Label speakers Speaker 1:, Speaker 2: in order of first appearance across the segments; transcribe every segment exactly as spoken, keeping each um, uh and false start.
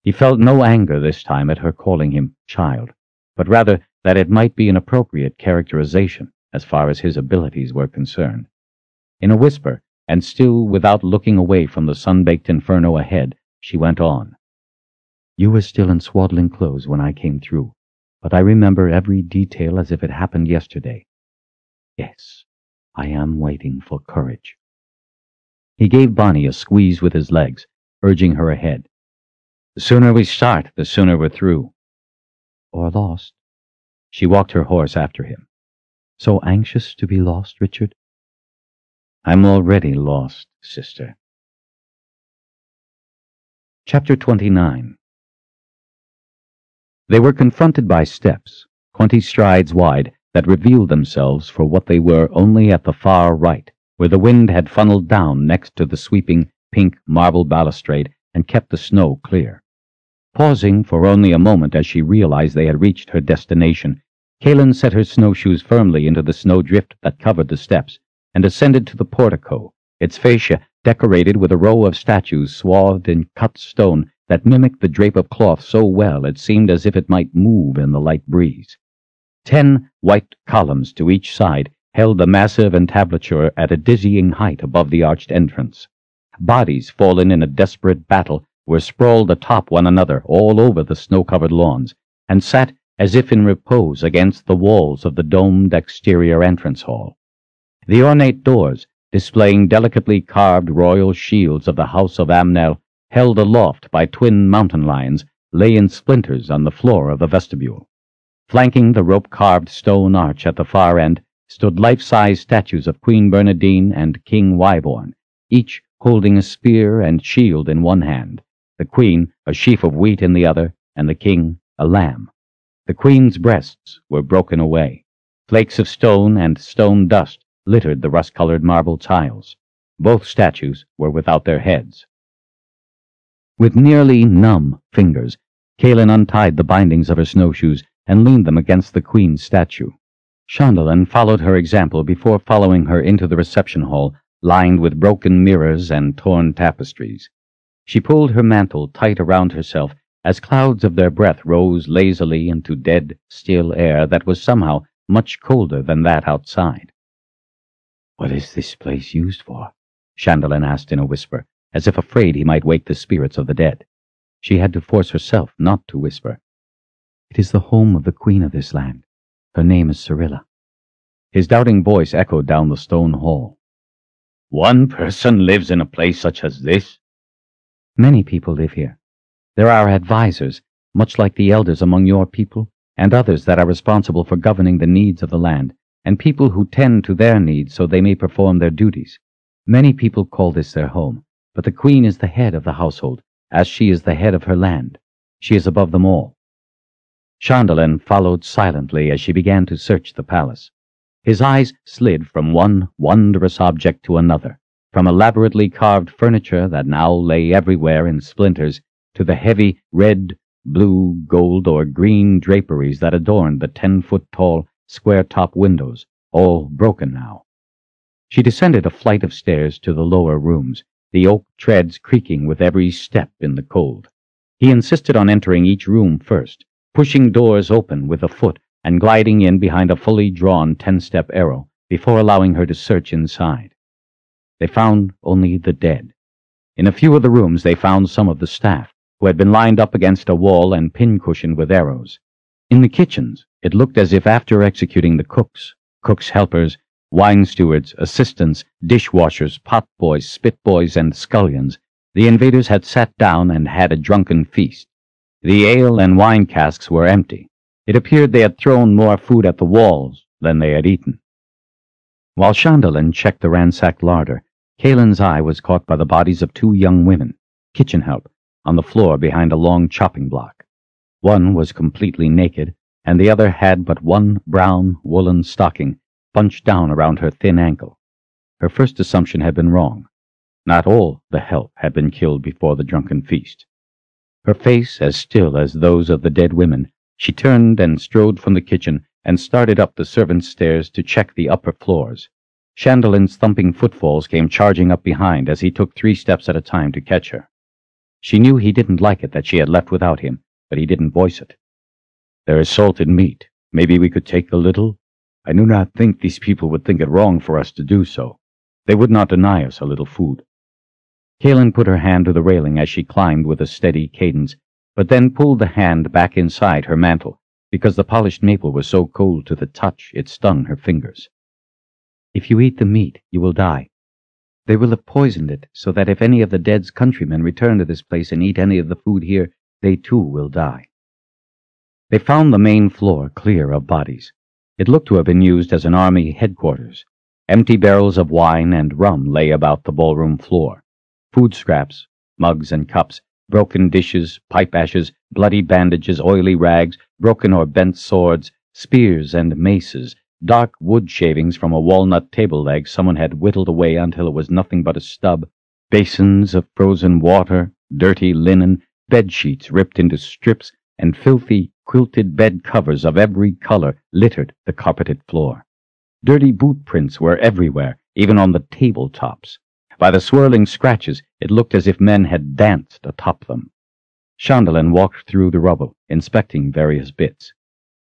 Speaker 1: He felt no anger this time at her calling him child, but rather that it might be an appropriate characterization as far as his abilities were concerned. In a whisper, and still without looking away from the sun-baked inferno ahead, she went on. You were still in swaddling clothes when I came through, but I remember every detail as if it happened yesterday. Yes, I am waiting for courage. He gave Bonnie a squeeze with his legs, urging her ahead. The sooner we start, the sooner we're through. Or lost. She walked her horse after him. So anxious to be lost, Richard? I'm already lost, sister. Chapter twenty-nine. They were confronted by steps, twenty strides wide, that revealed themselves for what they were only at the far right, where the wind had funneled down next to the sweeping pink marble balustrade and kept the snow clear. Pausing for only a moment as she realized they had reached her destination, Kaelin set her snowshoes firmly into the snowdrift that covered the steps and ascended to the portico, its fascia decorated with a row of statues swathed in cut stone that mimicked the drape of cloth so well it seemed as if it might move in the light breeze. Ten white columns to each side held the massive entablature at a dizzying height above the arched entrance. Bodies fallen in a desperate battle were sprawled atop one another all over the snow-covered lawns, and sat as if in repose against the walls of the domed exterior entrance hall. The ornate doors, displaying delicately carved royal shields of the House of Amnel, held aloft by twin mountain lions, lay in splinters on the floor of the vestibule. Flanking the rope-carved stone arch at the far end stood life-size statues of Queen Bernadine and King Wyborn, each holding a spear and shield in one hand, the Queen a sheaf of wheat in the other, and the King a lamb. The Queen's breasts were broken away. Flakes of stone and stone dust littered the rust-colored marble tiles. Both statues were without their heads. With nearly numb fingers, Kaelin untied the bindings of her snowshoes and leaned them against the Queen's statue. Chandelian followed her example before following her into the reception hall, lined with broken mirrors and torn tapestries. She pulled her mantle tight around herself as clouds of their breath rose lazily into dead, still air that was somehow much colder than that outside. "What is this place used for?" Chandelian asked in a whisper, as if afraid he might wake the spirits of the dead. She had to force herself not to whisper. "It is the home of the Queen of this land. Her name is Cirilla." His doubting voice echoed down the stone hall. "One person lives in a place such as this?" "Many people live here. There are advisors, much like the elders among your people, and others that are responsible for governing the needs of the land, and people who tend to their needs so they may perform their duties. Many people call this their home, but the Queen is the head of the household, as she is the head of her land. She is above them all." Chandelian followed silently as she began to search the palace. His eyes slid from one wondrous object to another, from elaborately carved furniture that now lay everywhere in splinters, to the heavy red, blue, gold, or green draperies that adorned the ten-foot-tall, square-top windows, all broken now. She descended a flight of stairs to the lower rooms, the oak treads creaking with every step in the cold. He insisted on entering each room first, pushing doors open with a foot and gliding in behind a fully drawn ten-step arrow before allowing her to search inside. They found only the dead. In a few of the rooms they found some of the staff, who had been lined up against a wall and pin-cushioned with arrows. In the kitchens, it looked as if after executing the cooks, cooks' helpers, wine stewards, assistants, dishwashers, potboys, spitboys, and scullions, the invaders had sat down and had a drunken feast. The ale and wine casks were empty. It appeared they had thrown more food at the walls than they had eaten. While Chandelian checked the ransacked larder, Kaelin's eye was caught by the bodies of two young women, kitchen help, on the floor behind a long chopping block. One was completely naked, and the other had but one brown woolen stocking bunched down around her thin ankle. Her first assumption had been wrong. Not all the help had been killed before the drunken feast. Her face as still as those of the dead women, she turned and strode from the kitchen and started up the servants' stairs to check the upper floors. Chandelian's thumping footfalls came charging up behind as he took three steps at a time to catch her. She knew he didn't like it that she had left without him, but he didn't voice it. "There is salted meat. Maybe we could take a little? I do not think these people would think it wrong for us to do so. They would not deny us a little food." Kaelin put her hand to the railing as she climbed with a steady cadence, but then pulled the hand back inside her mantle, because the polished maple was so cold to the touch it stung her fingers. "If you eat the meat, you will die. They will have poisoned it so that if any of the dead's countrymen return to this place and eat any of the food here, they too will die." They found the main floor clear of bodies. It looked to have been used as an army headquarters. Empty barrels of wine and rum lay about the ballroom floor. Food scraps, mugs and cups, broken dishes, pipe ashes, bloody bandages, oily rags, broken or bent swords, spears and maces, dark wood shavings from a walnut table leg someone had whittled away until it was nothing but a stub, basins of frozen water, dirty linen, bed sheets ripped into strips, and filthy, quilted bed covers of every color littered the carpeted floor. Dirty boot prints were everywhere, even on the tabletops. By the swirling scratches, it looked as if men had danced atop them. Chandelin walked through the rubble, inspecting various bits.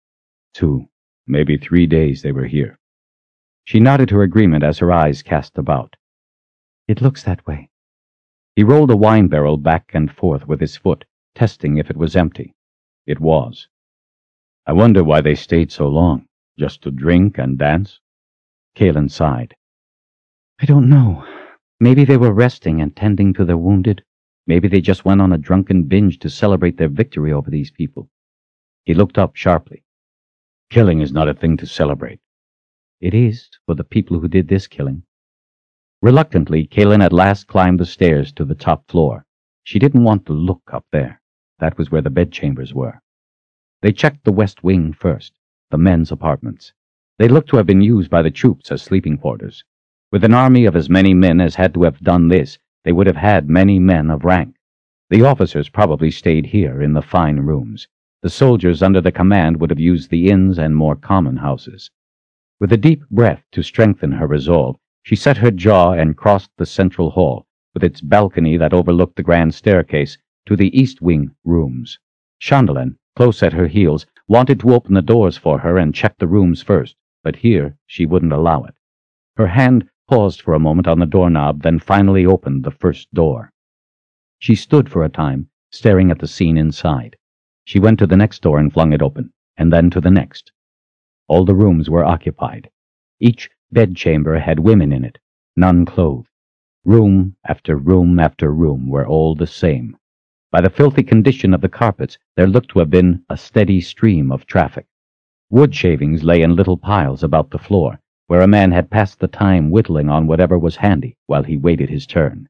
Speaker 1: Two, maybe three days they were here. She nodded her agreement as her eyes cast about. "It looks that way." He rolled a wine barrel back and forth with his foot, testing if it was empty. It was. "I wonder why they stayed so long. Just to drink and dance?" Kaelin sighed. "I don't know. Maybe they were resting and tending to their wounded. Maybe they just went on a drunken binge to celebrate their victory over these people." He looked up sharply. "Killing is not a thing to celebrate." "It is for the people who did this killing." Reluctantly, Kaelin at last climbed the stairs to the top floor. She didn't want to look up there. That was where the bedchambers were. They checked the west wing first, the men's apartments. They looked to have been used by the troops as sleeping quarters. With an army of as many men as had to have done this, they would have had many men of rank. The officers probably stayed here in the fine rooms. The soldiers under the command would have used the inns and more common houses. With a deep breath to strengthen her resolve, she set her jaw and crossed the central hall, with its balcony that overlooked the grand staircase, to the east wing rooms. Chandelin, close at her heels, wanted to open the doors for her and check the rooms first, but here she wouldn't allow it. Her hand paused for a moment on the doorknob, then finally opened the first door. She stood for a time, staring at the scene inside. She went to the next door and flung it open, and then to the next. All the rooms were occupied. Each bedchamber had women in it, none clothed. Room after room after room were all the same. By the filthy condition of the carpets, there looked to have been a steady stream of traffic. Wood shavings lay in little piles about the floor, where a man had passed the time whittling on whatever was handy while he waited his turn.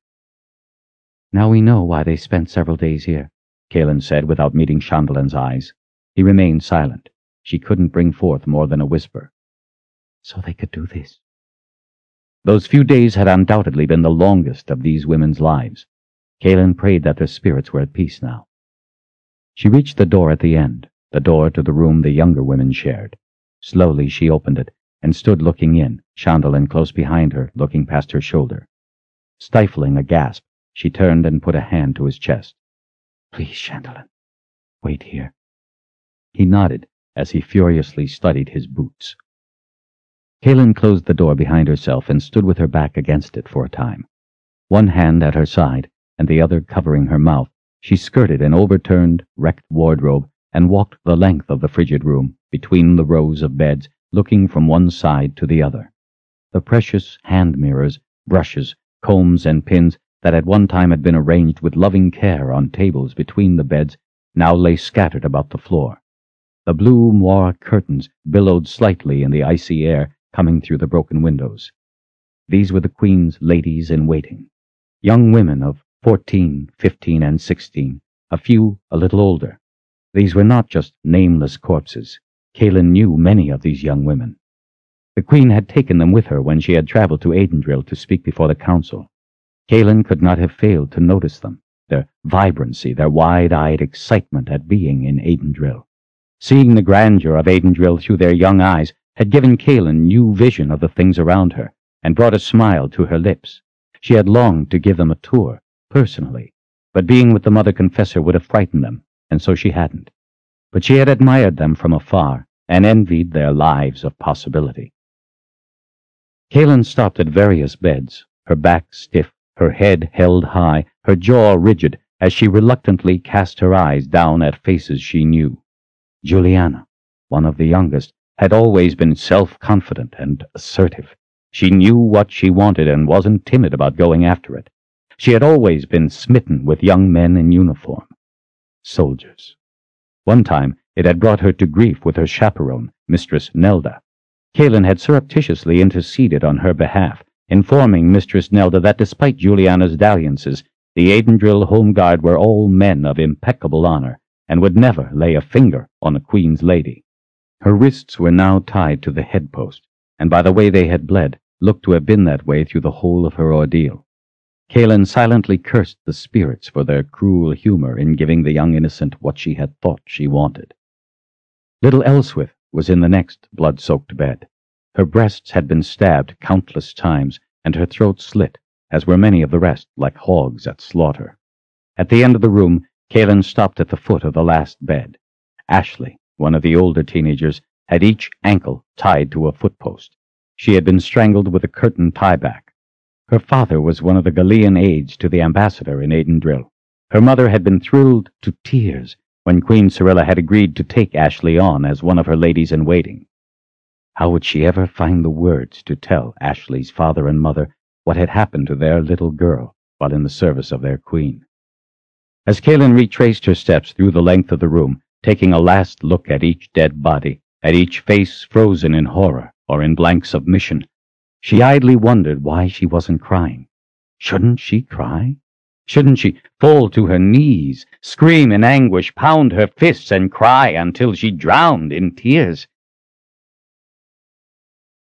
Speaker 1: "Now we know why they spent several days here," Kaelin said without meeting Chandelin's eyes. He remained silent. She couldn't bring forth more than a whisper. "So they could do this." Those few days had undoubtedly been the longest of these women's lives. Kaelin prayed that their spirits were at peace now. She reached the door at the end, the door to the room the younger women shared. Slowly she opened it, and stood looking in, Chandelin close behind her, looking past her shoulder. Stifling a gasp, she turned and put a hand to his chest. "Please, Chandelin, wait here." He nodded as he furiously studied his boots. Kaelin closed the door behind herself and stood with her back against it for a time. One hand at her side, and the other covering her mouth, she skirted an overturned, wrecked wardrobe and walked the length of the frigid room, between the rows of beds, looking from one side to the other. The precious hand mirrors, brushes, combs, and pins that at one time had been arranged with loving care on tables between the beds now lay scattered about the floor. The blue moire curtains billowed slightly in the icy air coming through the broken windows. These were the Queen's ladies-in-waiting, young women of fourteen, fifteen, and sixteen, a few a little older. These were not just nameless corpses. Kaelin knew many of these young women. The Queen had taken them with her when she had traveled to Aidendrill to speak before the council. Kaelin could not have failed to notice them, their vibrancy, their wide-eyed excitement at being in Aidendrill. Seeing the grandeur of Aidendrill through their young eyes had given Kaelin new vision of the things around her, and brought a smile to her lips. She had longed to give them a tour, personally, but being with the Mother Confessor would have frightened them, and so she hadn't. But she had admired them from afar and envied their lives of possibility. Kaelin stopped at various beds, her back stiff, her head held high, her jaw rigid, as she reluctantly cast her eyes down at faces she knew. Juliana, one of the youngest, had always been self-confident and assertive. She knew what she wanted and wasn't timid about going after it. She had always been smitten with young men in uniform. Soldiers. One time it had brought her to grief with her chaperone, Mistress Nelda. Kaelin had surreptitiously interceded on her behalf, informing Mistress Nelda that despite Juliana's dalliances, the Aedendril Home Guard were all men of impeccable honor, and would never lay a finger on a queen's lady. Her wrists were now tied to the head-post, and by the way they had bled, looked to have been that way through the whole of her ordeal. Kaelin silently cursed the spirits for their cruel humor in giving the young innocent what she had thought she wanted. Little Elswith was in the next blood-soaked bed. Her breasts had been stabbed countless times, and her throat slit, as were many of the rest, like hogs at slaughter. At the end of the room, Kaelin stopped at the foot of the last bed. Ashley, one of the older teenagers, had each ankle tied to a footpost. She had been strangled with a curtain tie-back. Her father was one of the Galean aides to the ambassador in Aedendril. Her mother had been thrilled to tears when Queen Cirilla had agreed to take Ashley on as one of her ladies-in-waiting. How would she ever find the words to tell Ashley's father and mother what had happened to their little girl while in the service of their queen? As Kaelin retraced her steps through the length of the room, taking a last look at each dead body, at each face frozen in horror or in blank submission, she idly wondered why she wasn't crying. Shouldn't she cry? Shouldn't she fall to her knees, scream in anguish, pound her fists, and cry until she drowned in tears?